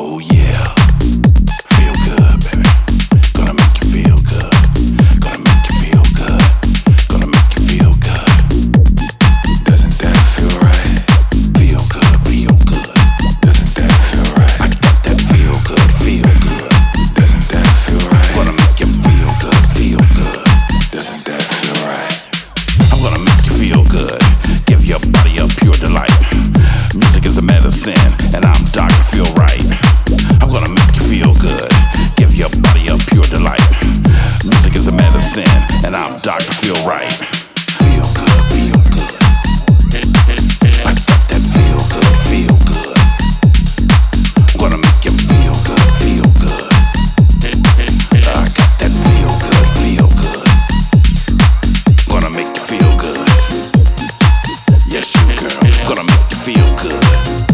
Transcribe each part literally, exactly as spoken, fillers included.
Oh yeah, feel good, baby. Gonna make you feel good. Gonna make you feel good. Gonna make you feel good. Doesn't that feel right? Feel good, feel good. Doesn't that feel right? I got that feel good, feel good. Doesn't that feel right? Gonna make you feel good, feel good. Doesn't that feel right? I'm gonna make you feel good. Give your body a pure delight. Music is a medicine, and I'm Doctor Feel Right. I'm gonna make you feel good. Give your body a pure delight. Music is a medicine, and I'm Doctor Feel Right. Feel good, feel good. I got that feel good, feel good. I'm gonna make you feel good, feel good. I got that feel good, feel good. Gonna make you feel good. Yes, you girl. Gonna make you feel good.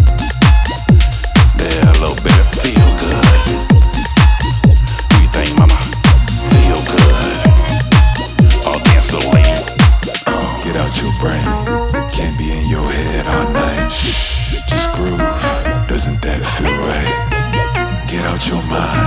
Yeah, a little bit of feel good. Do you think, mama? Feel good. All dance so late. Uh, get out your brain. Can't be in your head all night. Shh, just groove. Doesn't that feel right? Get out your mind.